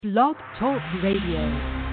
Blog Talk Radio.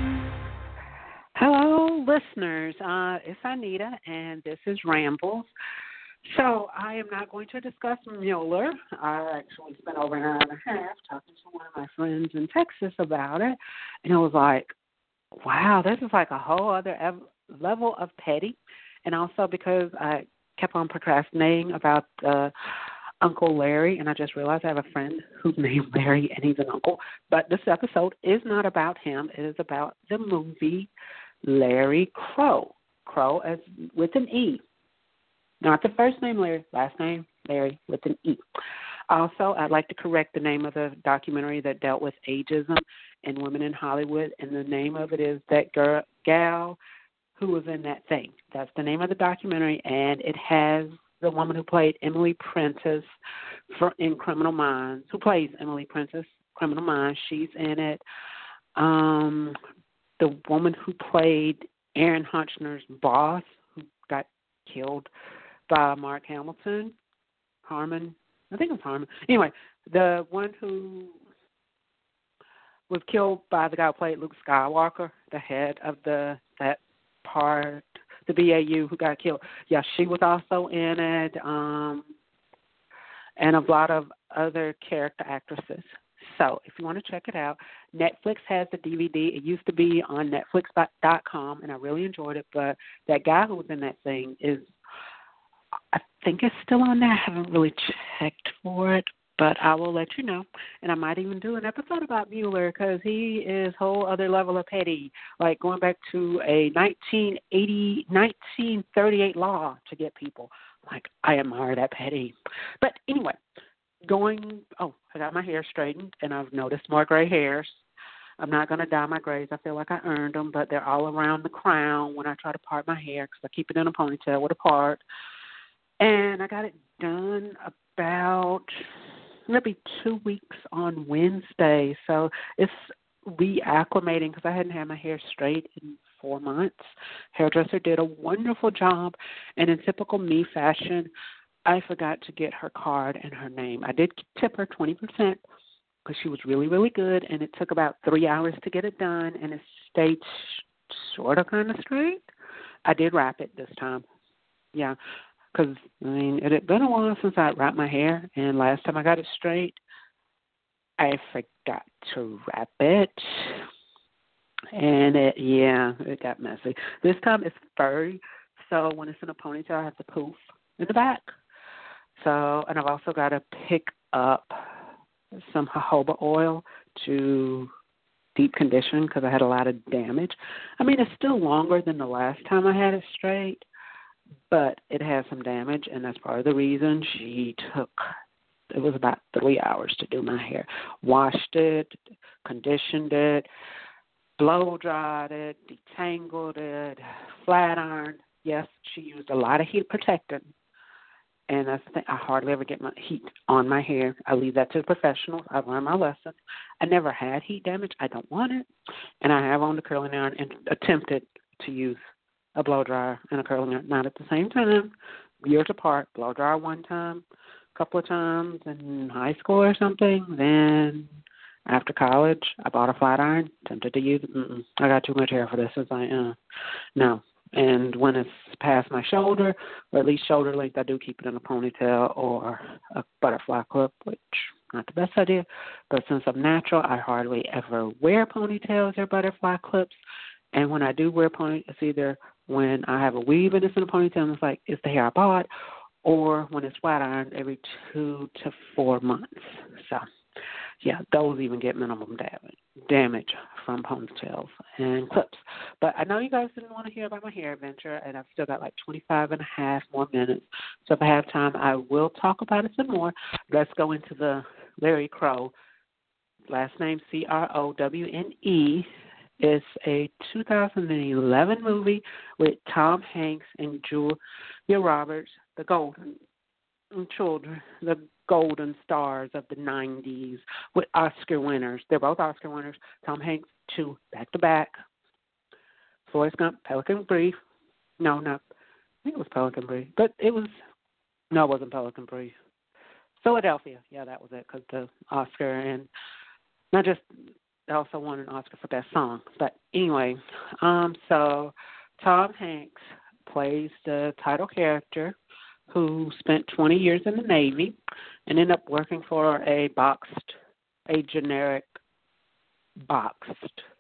Hello, listeners. It's Anita, and this is Rambles. So I am not going to discuss Mueller. I actually spent over an hour and a half talking to one of my friends in Texas about it, and it was like, wow, this is like a whole other level of petty. And also because I kept on procrastinating about Uncle Larry, and I just realized I have a friend who's named Larry, and he's an uncle. But this episode is not about him. It is about the movie Larry Crow. Crow as with an E. Not the first name Larry, last name Larry with an E. Also, I'd like to correct the name of the documentary that dealt with ageism and women in Hollywood, and the name of it is That Gal Who Was in That Thing. That's the name of the documentary, and it has the woman who played Emily Prentiss in Criminal Minds, who plays Emily Prentiss, Criminal Minds. She's in it. The woman who played Aaron Hutchner's boss, who got killed by Mark Hamilton, Harmon, I think it was Harmon. Anyway, the one who was killed by the guy who played Luke Skywalker, the head of that part, the BAU who got killed. Yeah, she was also in it, and a lot of other character actresses. So if you want to check it out, Netflix has the DVD. It used to be on Netflix.com, and I really enjoyed it. But that guy who was in that thing I think it's still on there. I haven't really checked for it, but I will let you know. And I might even do an episode about Mueller because he is a whole other level of petty, like going back to a 1938 law to get people. Like, I admire that petty. But anyway, I got my hair straightened, and I've noticed more gray hairs. I'm not going to dye my grays. I feel like I earned them, but they're all around the crown when I try to part my hair because I keep it in a ponytail with a part. And I got it done about maybe 2 weeks on Wednesday. So it's reacclimating because I hadn't had my hair straight in 4 months. Hairdresser did a wonderful job. And in typical me fashion, I forgot to get her card and her name. I did tip her 20% because she was really, really good. And it took about 3 hours to get it done. And it stayed sort of kind of straight. I did wrap it this time. Yeah. Because, it had been a while since I wrapped my hair, and last time I got it straight, I forgot to wrap it, and it got messy. This time it's furry, so when it's in a ponytail, I have to poof in the back. So, and I've also got to pick up some jojoba oil to deep condition because I had a lot of damage. It's still longer than the last time I had it straight, but it has some damage, and that's part of the reason it was about 3 hours to do my hair. Washed it, conditioned it, blow dried it, detangled it, flat ironed. Yes, she used a lot of heat protectant, and that's the thing. I hardly ever get my heat on my hair. I leave that to the professionals. I've learned my lesson. I never had heat damage. I don't want it, and I have owned a curling iron and attempted to use a blow dryer and a curling iron, not at the same time, years apart. Blow dryer one time, a couple of times in high school or something. Then after college, I bought a flat iron, attempted to use it. I got too much hair for this. No. And when it's past my shoulder, or at least shoulder length, I do keep it in a ponytail or a butterfly clip, which not the best idea. But since I'm natural, I hardly ever wear ponytails or butterfly clips. And when I do wear ponytails, it's either when I have a weave and it's in a ponytail and it's like, it's the hair I bought, or when it's flat ironed every 2 to 4 months. So, yeah, those even get minimum damage from ponytails and clips. But I know you guys didn't want to hear about my hair adventure, and I've still got like 25 and a half more minutes. So if I have time, I will talk about it some more. Let's go into the Larry Crow. Last name Crowne. It's a 2011 movie with Tom Hanks and Julia Roberts, the golden children, the golden stars of the 90s, with Oscar winners. They're both Oscar winners. Tom Hanks, 2 back-to-back. Forrest Gump, Pelican Brief. No, not. I think it was Pelican Brief. But it wasn't Pelican Brief. Philadelphia. Yeah, that was it, because the Oscar and not just also won an Oscar for Best Song. But anyway, so Tom Hanks plays the title character who spent 20 years in the Navy and ended up working for a generic boxed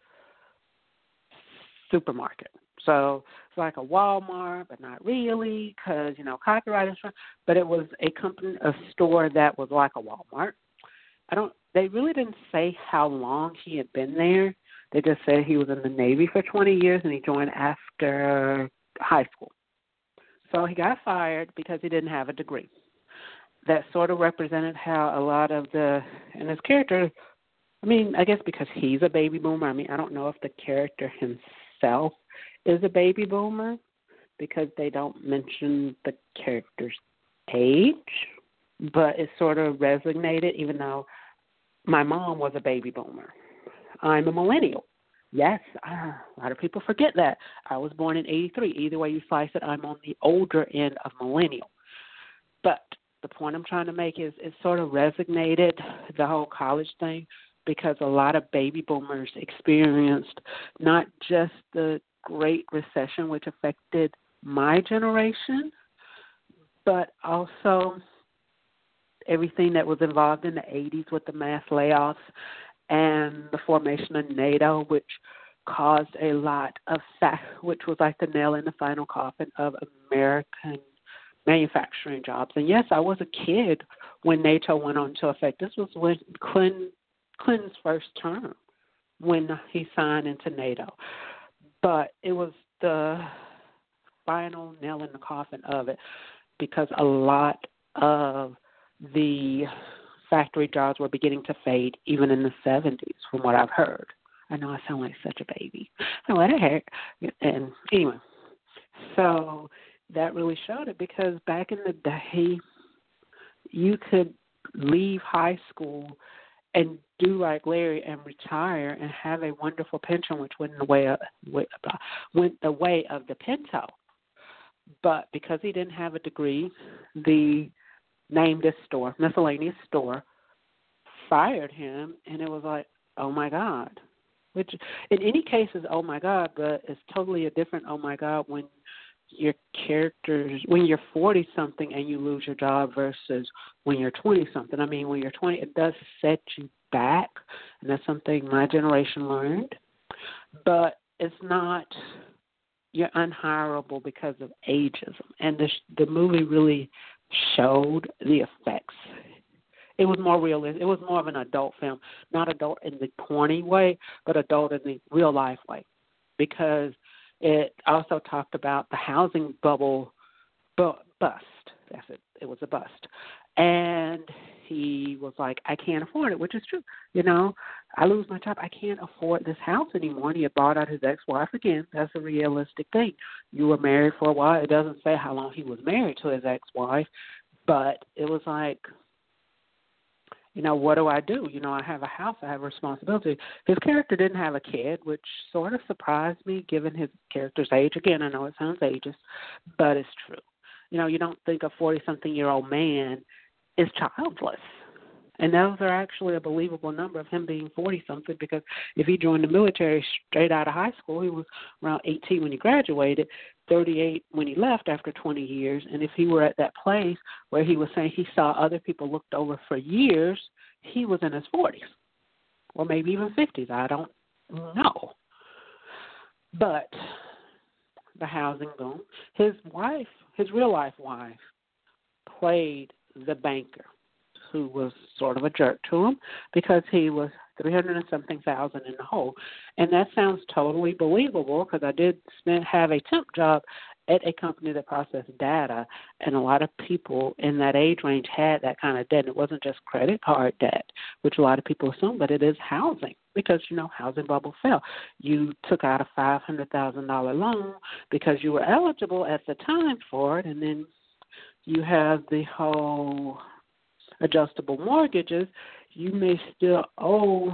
supermarket. So it's like a Walmart, but not really, because, copyright insurance. But it was a store that was like a Walmart. They really didn't say how long he had been there. They just said he was in the Navy for 20 years and he joined after high school. So he got fired because he didn't have a degree. That sort of represented how a lot of and his character, I guess because he's a baby boomer. I don't know if the character himself is a baby boomer because they don't mention the character's age, but it sort of resonated, even though my mom was a baby boomer. I'm a millennial. Yes, a lot of people forget that. I was born in 83. Either way you slice it, I'm on the older end of millennial. But the point I'm trying to make is it sort of resonated, the whole college thing, because a lot of baby boomers experienced not just the Great Recession, which affected my generation, but also everything that was involved in the 80s with the mass layoffs and the formation of NATO, which caused a lot of which was like the nail in the final coffin of American manufacturing jobs. And yes, I was a kid when NATO went into effect. This was when Clinton's first term, when he signed into NATO. But it was the final nail in the coffin of it, because a lot of the factory jobs were beginning to fade even in the 70s, from what I've heard. I know I sound like such a baby. What the heck? And anyway, so that really showed it, because back in the day, you could leave high school and do like Larry and retire and have a wonderful pension, which went the way of the Pinto. But because he didn't have a degree, the named this store, miscellaneous store, fired him, and it was like, oh my God. Which in any case is oh my God, but it's totally a different oh my God when when you're 40-something and you lose your job versus when you're 20-something. When you're 20, it does set you back, and that's something my generation learned. But it's not, you're unhireable because of ageism. And the movie really showed the effects. It was more realistic. It was more of an adult film, not adult in the corny way, but adult in the real life way, because it also talked about the housing bubble bust. That's it. It was a bust. And he was like, I can't afford it, which is true. I lose my job. I can't afford this house anymore. And he had bought out his ex-wife again. That's a realistic thing. You were married for a while. It doesn't say how long he was married to his ex-wife, but it was like, what do? I have a house. I have a responsibility. His character didn't have a kid, which sort of surprised me given his character's age. Again, I know it sounds ageist, but it's true. You don't think a 40-something-year-old man is childless. And those are actually a believable number of him being 40-something, because if he joined the military straight out of high school, he was around 18 when he graduated, 38 when he left after 20 years. And if he were at that place where he was saying he saw other people looked over for years, he was in his 40s or maybe even 50s. I don't know. But the housing boom, his real-life wife, played the banker, who was sort of a jerk to him because he was $300,000 and something in the hole. And that sounds totally believable, because I did have a temp job at a company that processed data, and a lot of people in that age range had that kind of debt. It wasn't just credit card debt, which a lot of people assume, but it is housing, because, housing bubble fell. You took out a $500,000 loan because you were eligible at the time for it, and then you have the whole adjustable mortgages. You may still owe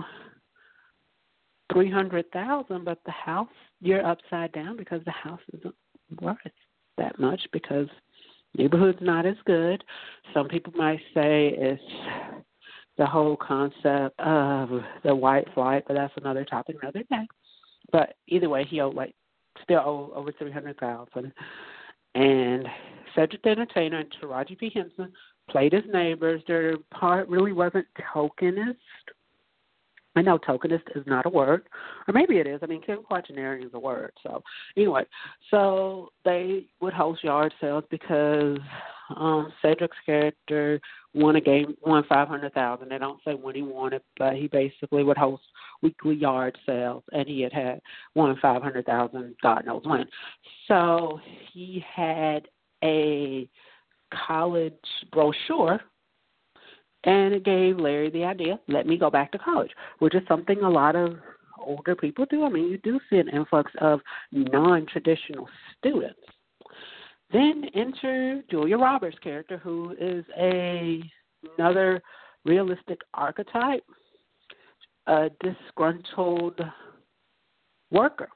$300,000, but the house, you're upside down because the house isn't worth that much, because neighborhood's not as good. Some people might say it's the whole concept of the white flight, but that's another topic another day. But either way, he owed still owe over $300,000. And Cedric the Entertainer and Taraji P. Henson played his neighbors. Their part really wasn't tokenist. I know tokenist is not a word, or maybe it is. I mean, quaternary is a word. So anyway, so they would host yard sales because Cedric's character won $500,000. They don't say when he won it, but he basically would host weekly yard sales, and he had won $500,000. God knows when. So he had a college brochure. And it gave Larry the idea, let me go back to college, which is something a lot of older people do. I mean, you do see an influx of non-traditional students. Then enter Julia Roberts' character, who is another realistic archetype, a disgruntled worker.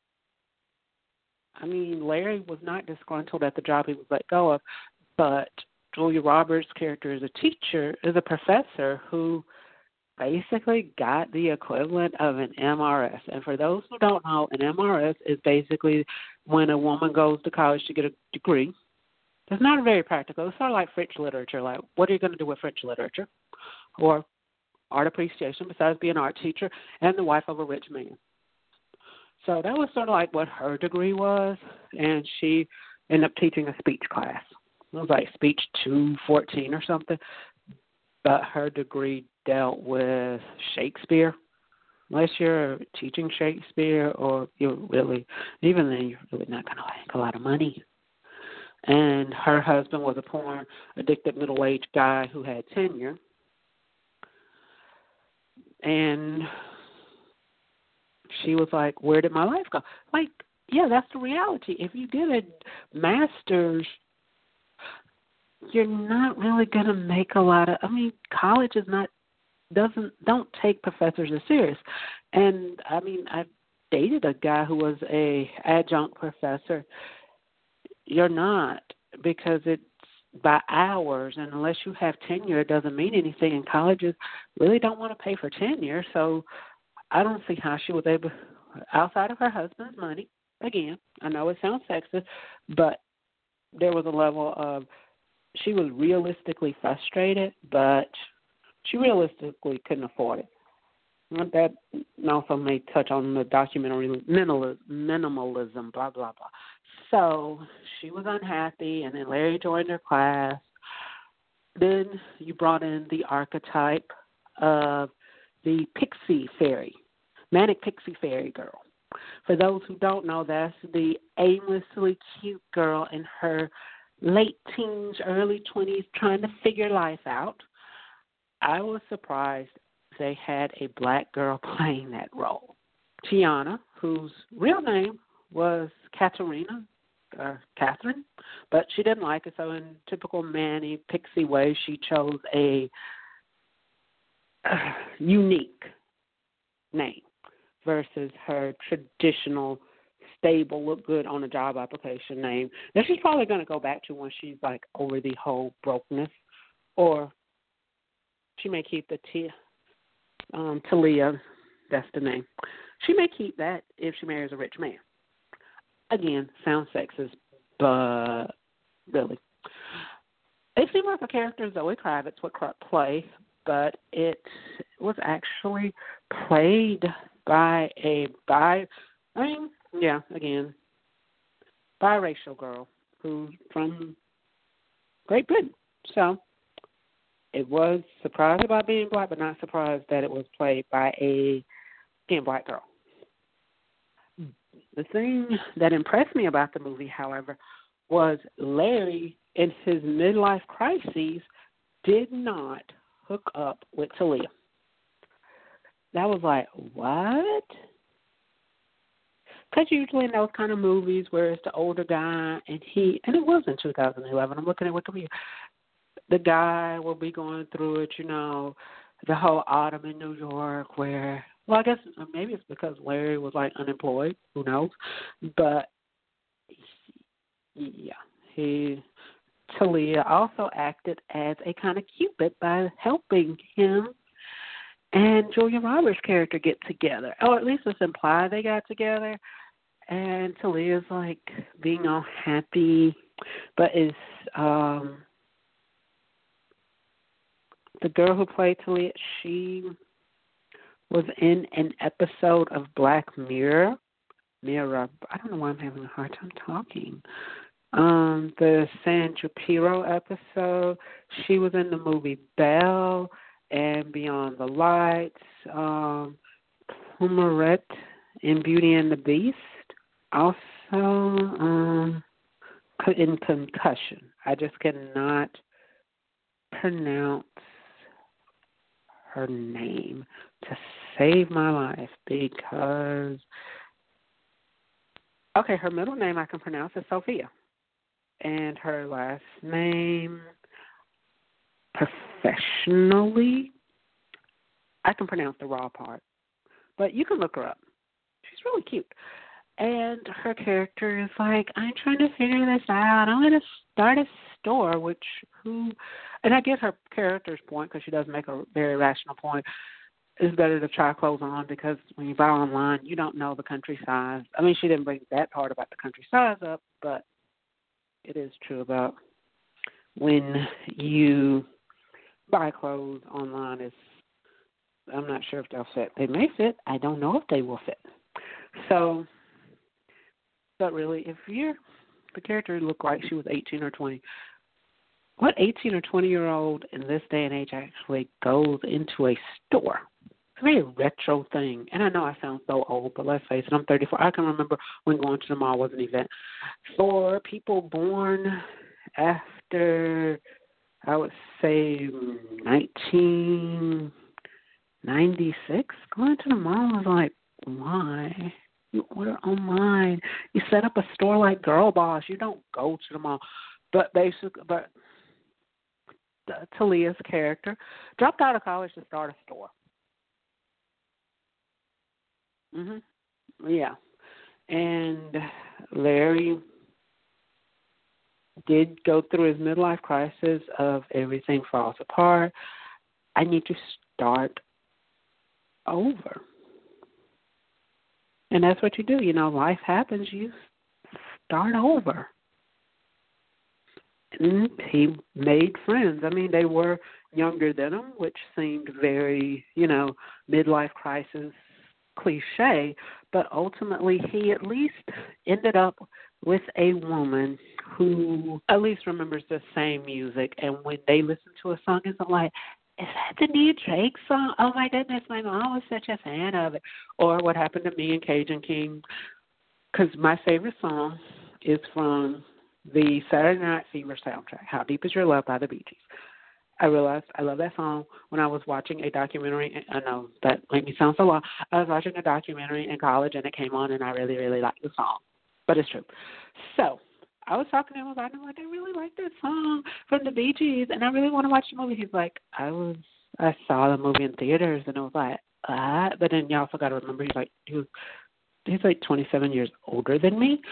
I mean, Larry was not disgruntled at the job he was let go of, but Julia Roberts' character is a professor who basically got the equivalent of an MRS. And for those who don't know, an MRS is basically when a woman goes to college to get a degree. It's not very practical. It's sort of like French literature. Like, what are you going to do with French literature? Or art appreciation besides being an art teacher and the wife of a rich man. So that was sort of like what her degree was, and she ended up teaching a speech class. It was like speech 214 or something, but her degree dealt with Shakespeare. Unless you're teaching Shakespeare, or you're really, even then, you're really not going to make a lot of money. And her husband was a porn addicted middle-aged guy who had tenure. And she was like, where did my life go? Like, yeah, that's the reality. If you get a master's, you're not really going to make a lot of, I mean, college is not, don't take professors as serious. And, I mean, I dated a guy who was a adjunct professor. You're not, because it's by hours, and unless you have tenure, it doesn't mean anything. And colleges really don't want to pay for tenure, so I don't see how she was able, outside of her husband's money, again, I know it sounds sexist, but there was a level of, she was realistically frustrated, but she realistically couldn't afford it. That also may touch on the documentary minimalism, blah, blah, blah. So she was unhappy, and then Larry joined her class. Then you brought in the archetype of the pixie fairy, manic pixie fairy girl. For those who don't know, that's the aimlessly cute girl in her late teens, early 20s, trying to figure life out. I was surprised they had a black girl playing that role. Tiana, whose real name was Catherine, but she didn't like it, so in typical Manny Pixie way, she chose a unique name versus her traditional stable, look good on a job application name that she's probably going to go back to when she's like over the whole brokenness, or she may keep the Talia, that's the name. She may keep that if she marries a rich man. Again, sounds sexist, but really. It seemed like a character Zoe Kravitz would play, but it was actually played by biracial girl who's from Great Britain. So it was surprised about being black, but not surprised that it was played by a black girl. The thing that impressed me about the movie, however, was Larry, in his midlife crises, did not hook up with Talia. That was like, what? Because usually in those kind of movies where it's the older guy and it was in 2011, I'm looking at Wikipedia, the guy will be going through it, the whole autumn in New York where, well, I guess maybe it's because Larry was like unemployed, who knows, but yeah, he Talia also acted as a kind of Cupid by helping him and Julia Roberts' character get together. Or at least it's implied they got together. And Talia's like being all happy, but is the girl who played Talia, she was in an episode of Black Mirror. I don't know why I'm having a hard time talking. The San Junipero episode. She was in the movie Belle and Beyond the Lights. Pumaret in Beauty and the Beast. Also in Concussion. I just cannot pronounce her name to save my life because, okay, her middle name I can pronounce is Sophia. And her last name, professionally, I can pronounce the raw part. But you can look her up. She's really cute. And her character is like, I'm trying to figure this out. I'm going to start a store, and I get her character's point because she does make a very rational point. It's better to try clothes on because when you buy online, you don't know the country size. I mean, she didn't bring that part about the country size up, but it is true about when you buy clothes online. I'm not sure if they'll fit. They may fit. I don't know if they will fit. So, but really, if the character looked like she was 18 or 20, what 18 or 20-year-old in this day and age actually goes into a store? It's a very retro thing. And I know I sound so old, but let's face it, I'm 34. I can remember when going to the mall was an event. For people born after, I would say, 1996, going to the mall was like, why? You order online. You set up a store like Girl Boss. You don't go to the mall. But Talia's character dropped out of college to start a store. Yeah. And Larry did go through his midlife crisis of everything falls apart. I need to start over. And that's what you do. You know, life happens. You start over. And he made friends. I mean, they were younger than him, which seemed very, midlife crisis cliche. But ultimately, he at least ended up with a woman who at least remembers the same music. And when they listen to a song, it's like, is that the new Drake song? Oh, my goodness, my mom was such a fan of it. Or what happened to me and Cajun King. Because my favorite song is from the Saturday Night Fever soundtrack, How Deep Is Your Love by the Bee Gees. I realized I love that song when I was watching a documentary. I know that made me sound so long. I was watching a documentary in college, and it came on, and I really, really liked the song. But it's true. So I was talking to him about it. I'm like, I really like that song from the Bee Gees, and I really want to watch the movie. He's like, I saw the movie in theaters, and I was like, but then you also got to remember, he's like 27 years older than me.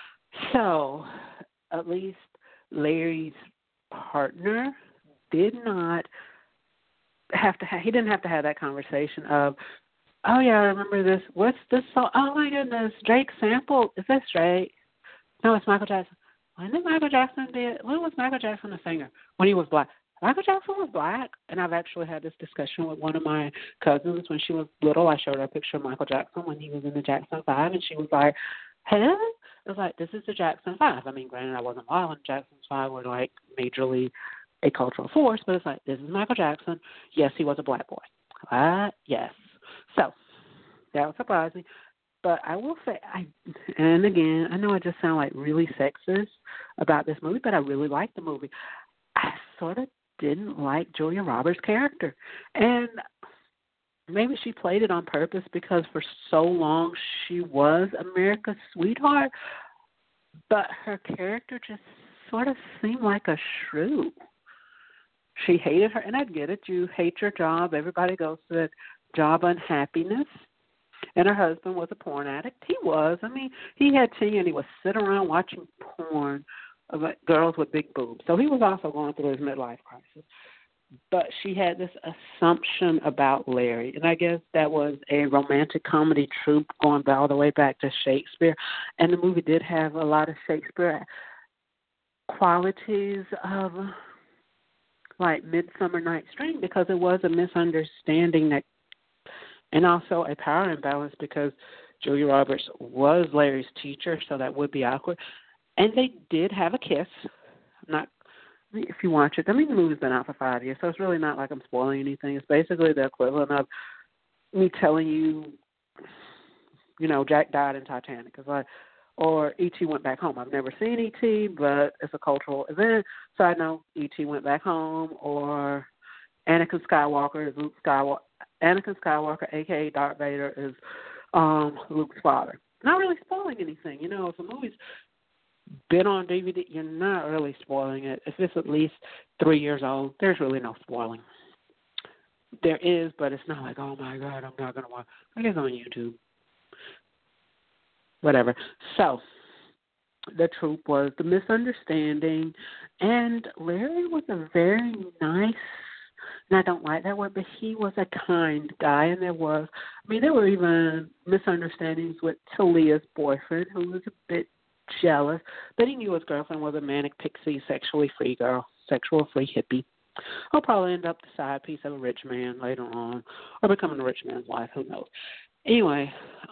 So at least Larry's partner didn't have to have that conversation of, oh yeah, I remember this. What's this song? Oh my goodness, Drake sampled. Is this Drake? No, it's Michael Jackson. When was Michael Jackson a singer? When he was black. Michael Jackson was black, and I've actually had this discussion with one of my cousins when she was little. I showed her a picture of Michael Jackson when he was in the Jackson 5, and she was like, hey? I was like, this is the Jackson 5. I mean, granted, I wasn't alive when Jackson 5 were, like, majorly a cultural force, but it's like, this is Michael Jackson. Yes, he was a black boy. Yes. So that would surprise me. But I will say, and again, I know I just sound like really sexist about this movie, but I really like the movie. I sort of didn't like Julia Roberts' character. And maybe she played it on purpose because for so long she was America's sweetheart, but her character just sort of seemed like a shrew. She hated her, and I get it. You hate your job. Everybody goes through that job unhappiness. And her husband was a porn addict. He was. I mean, he had tenure, and he would sit around watching porn like girls with big boobs. So he was also going through his midlife crisis. But she had this assumption about Larry, and I guess that was a romantic comedy troupe going all the way back to Shakespeare. And the movie did have a lot of Shakespeare qualities of like Midsummer Night's Dream because it was a misunderstanding that, and also a power imbalance because Julia Roberts was Larry's teacher, so that would be awkward. And they did have a kiss. Not if you watch it. I mean, the movie's been out for 5 years, so it's really not like I'm spoiling anything. It's basically the equivalent of me telling you, you know, Jack died in Titanic. It's like, or E.T. went back home. I've never seen E.T., but it's a cultural event. So I know E.T. went back home, or Anakin Skywalker is Luke Skywalker. Anakin Skywalker, a.k.a. Darth Vader, is Luke's father. Not really spoiling anything. You know, if a movie's been on DVD, you're not really spoiling it. If it's at least 3 years old, there's really no spoiling. There is, but it's not like, oh, my God, I'm not going to watch. I guess on YouTube. Whatever. So the troop was the misunderstanding, and Larry was a very nice, and I don't like that word, but he was a kind guy, and there were even misunderstandings with Talia's boyfriend, who was a bit jealous, but he knew his girlfriend was a manic pixie, sexually free girl, sexual free hippie. He'll probably end up the side piece of a rich man later on, or becoming a rich man's wife, who knows. Anyway,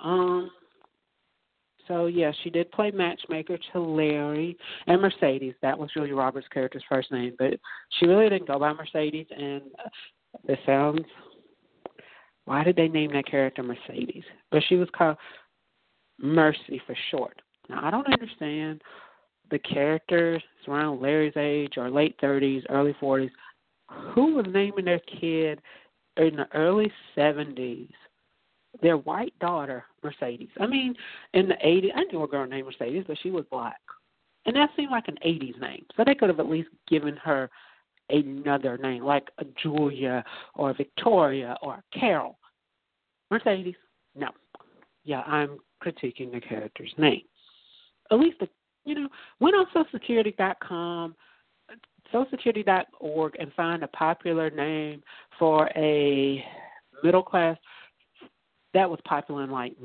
so, yeah, she did play matchmaker to Larry and Mercedes. That was Julia Roberts' character's first name, but she really didn't go by Mercedes, and it sounds, why did they name that character Mercedes? But she was called Mercy for short. Now, I don't understand the characters around Larry's age or late 30s, early 40s, who was naming their kid in the early 70s their white daughter Mercedes. I mean, in the 80s, I knew a girl named Mercedes, but she was black. And that seemed like an 80s name. So they could have at least given her another name, like a Julia or a Victoria or a Carol. Mercedes, no. Yeah, I'm critiquing the character's name. At least, went on SocialSecurity.com, SocialSecurity.org, and find a popular name for a middle class that was popular in like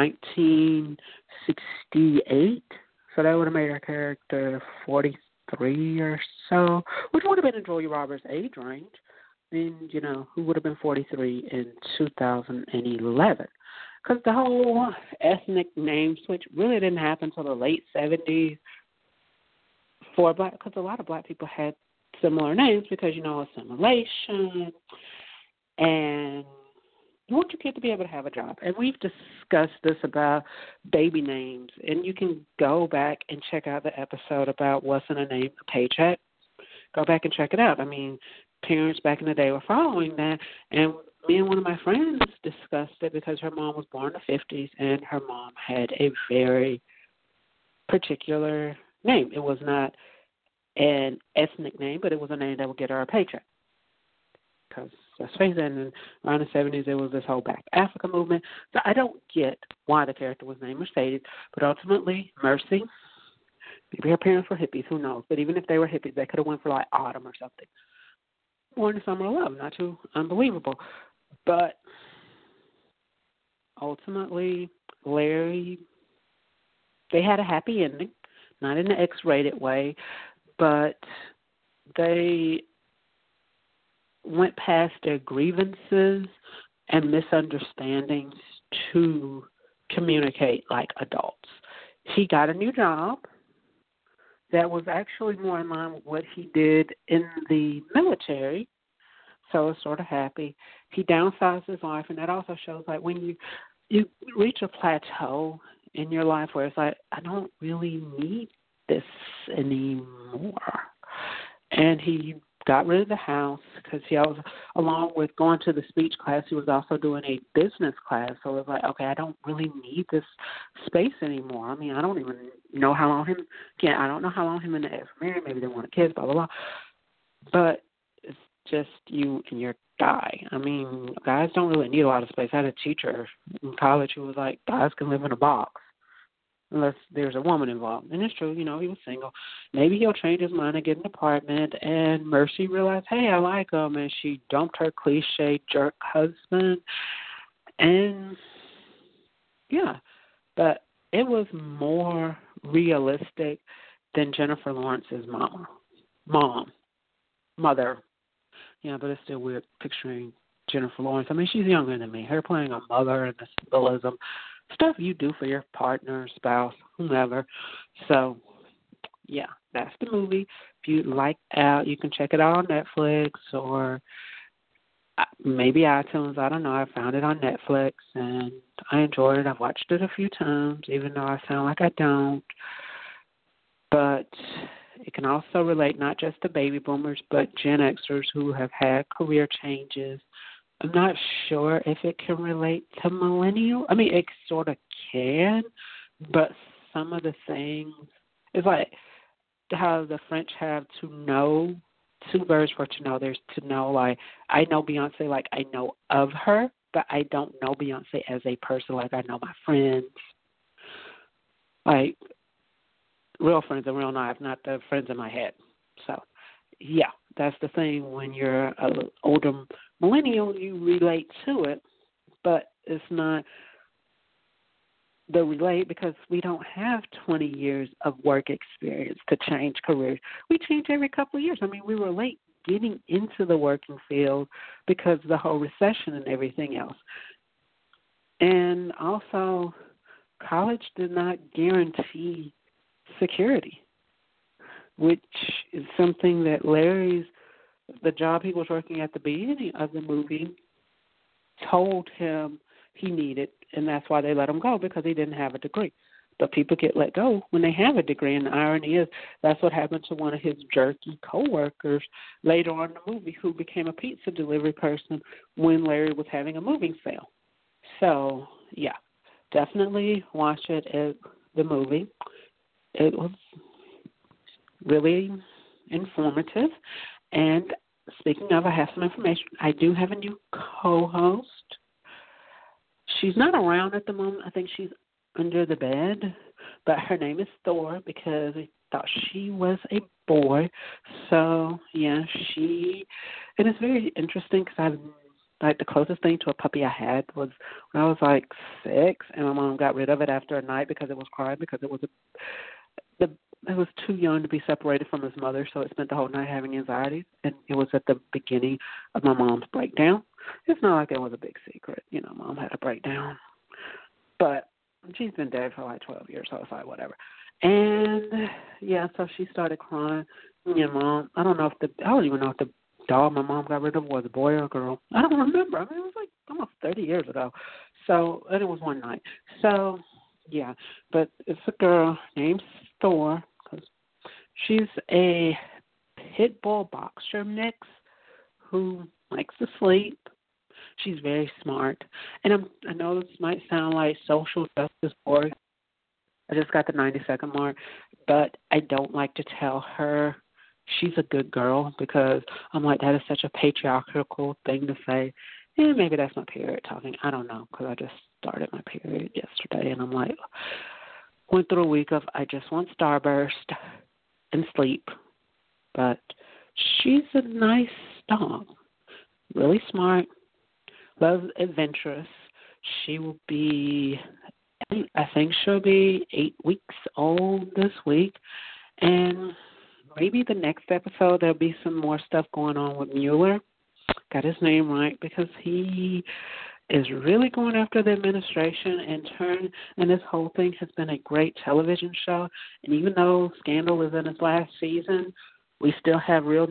1968. So that would have made our character 43 or so, which would have been in Julia Roberts' age range. And, who would have been 43 in 2011? Because the whole ethnic name switch really didn't happen until the late 70s for black, because a lot of black people had similar names because, assimilation, and you want your kid to be able to have a job. And we've discussed this about baby names, and you can go back and check out the episode about what's in a name, a paycheck. Go back and check it out. I mean, parents back in the day were following that, and me and one of my friends discussed it because her mom was born in the 50s, and her mom had a very particular name. It was not an ethnic name, but it was a name that would get her a paycheck. Because, let's face it, around the 70s, there was this whole Back to Africa movement. So I don't get why the character was named Mercedes, but ultimately, Mercy, maybe her parents were hippies, who knows? But even if they were hippies, they could have went for like Autumn or something. Born in Summer of Love, not too unbelievable. But ultimately, Larry, they had a happy ending, not in the X-rated way, but they went past their grievances and misunderstandings to communicate like adults. He got a new job that was actually more in line with what he did in the military, so I was sort of happy. He downsized his life, and that also shows like when you reach a plateau in your life where it's like, I don't really need this anymore. And he got rid of the house because he was, along with going to the speech class, he was also doing a business class. So it was like, okay, I don't really need this space anymore. I mean, I don't even know how long I don't know how long him and the ex were married. Maybe they wanted kids, blah, blah, blah. But it's just you and your guy. I mean, guys don't really need a lot of space. I had a teacher in college who was like, guys can live in a box. unless there's a woman involved. And it's true, he was single. Maybe he'll change his mind and get an apartment. And Mercy realized, hey, I like him, and she dumped her cliche jerk husband. And, yeah, but it was more realistic than Jennifer Lawrence's mother. Yeah, but it's still weird picturing Jennifer Lawrence. I mean, she's younger than me. Her playing a mother and the symbolism, stuff you do for your partner, spouse, whomever. So, yeah, that's the movie. If you like out, you can check it out on Netflix or maybe iTunes. I don't know. I found it on Netflix, and I enjoyed it. I've watched it a few times, even though I sound like I don't. But it can also relate not just to baby boomers, but Gen Xers who have had career changes. I'm not sure if it can relate to millennial. I mean, it sort of can, but some of the things, it's like how the French have to know, two verbs for to know. There's to know, like, I know Beyonce, like I know of her, but I don't know Beyonce as a person, like I know my friends. Like, real friends in real life, not the friends in my head. So, yeah, that's the thing. When you're an older millennial, you relate to it, but it's not the relate because we don't have 20 years of work experience to change careers. We change every couple of years. I mean, we were late getting into the working field because of the whole recession and everything else. And also, college did not guarantee security, which is something that the job he was working at the beginning of the movie, told him he needed, and that's why they let him go, because he didn't have a degree. But people get let go when they have a degree, and the irony is that's what happened to one of his jerky coworkers later on in the movie who became a pizza delivery person when Larry was having a moving sale. So, yeah, definitely watch it at the movie. It was really informative. And speaking of, I have some information. I do have a new co-host. She's not around at the moment. I think she's under the bed. But her name is Thor because I thought she was a boy. So, yeah, and it's very interesting because the closest thing to a puppy I had was when I was like 6, and my mom got rid of it after a night because it was crying because it was it was too young to be separated from his mother, so it spent the whole night having anxiety, and it was at the beginning of my mom's breakdown. It's not like it was a big secret. Mom had a breakdown. But she's been dead for like 12 years, so it's like whatever. And, yeah, so she started crying. Mom, I don't even know if the dog my mom got rid of was a boy or a girl. I don't remember. I mean, it was like almost 30 years ago. So, and it was one night. So, yeah, but it's a girl named Thor. She's a pit bull boxer mix who likes to sleep. She's very smart. And I know this might sound like social justice work. I just got the 90-second mark. But I don't like to tell her she's a good girl because I'm like, that is such a patriarchal thing to say. And maybe that's my period talking. I don't know, because I just started my period yesterday. And I'm like, went through a week of I just want Starburst and sleep. But she's a nice dog, really smart, loves adventurous. She will be, I think she'll be 8 weeks old this week. And maybe the next episode there'll be some more stuff going on with Mueller. Got his name right because he is really going after the administration and this whole thing has been a great television show. And even though Scandal is in its last season, we still have real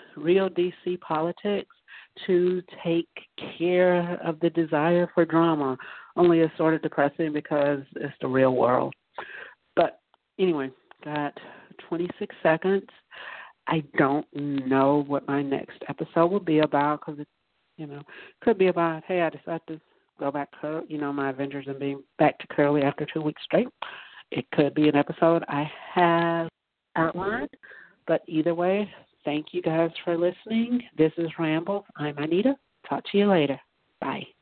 DC politics to take care of the desire for drama. Only it's sort of depressing because it's the real world. But anyway, got 26 seconds. I don't know what my next episode will be about because it could be about, hey, I decided to go back to, my Avengers and being back to Curly after 2 weeks straight. It could be an episode I have outlined. But either way, thank you guys for listening. This is Ramble. I'm Anita. Talk to you later. Bye.